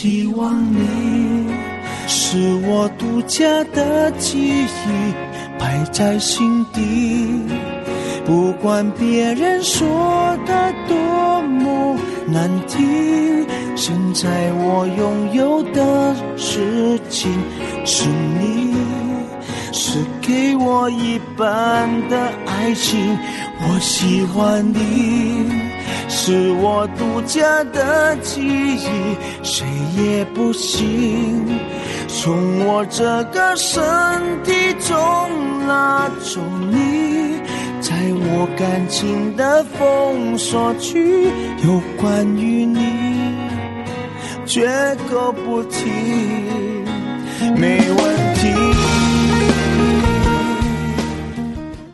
希望你是我独家的记忆，摆在心底，不管别人说的多么难听，现在我拥有的事情是你，是给我一半的爱情。我喜欢你，是我独家的记忆，谁也不行从我这个身体中拉走你，在我感情的封锁区，有关于你绝口不提，没问题。